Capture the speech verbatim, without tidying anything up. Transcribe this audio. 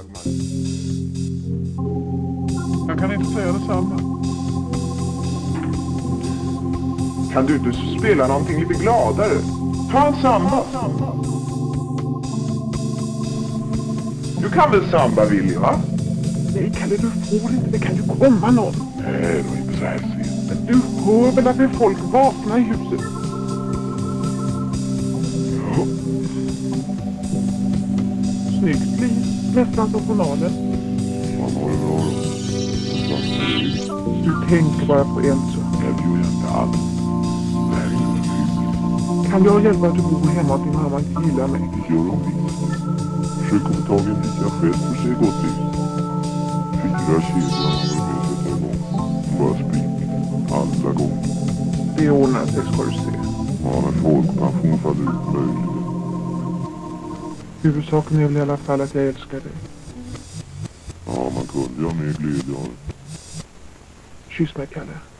Jag kan inte säga detsamma. Kan du inte spela någonting lite gladare? Ta en samba. Du kan väl samba, Willy, va? Nej, Kalle, du får inte. Det kan ju komma någon. Nej, det var inte så här sent. Men du hör väl att det är folk vakna i huset? Ja. Snyggt liv. Nästan som journalen. Man har det bra då. Du tänker bara på en sak. Det gör jag inte alls. Det här är inte tryggt. Kan jag hjälpa att du bor hemma att din mamma inte gillar mig? Det gör de visst. Försök att få tag i en lika själv för sig gott ut. Fyra kedjor har varit med att sätta igång. Bara spring. Alla gånger. Det ordnar sig, ska du se. Ja, när folkpension faller ut möjligen. Huvudsaken är väl i alla fall att jag älskar dig. Ja, man kunde ju ha mer glädje av det. Kyss mig, Kalle.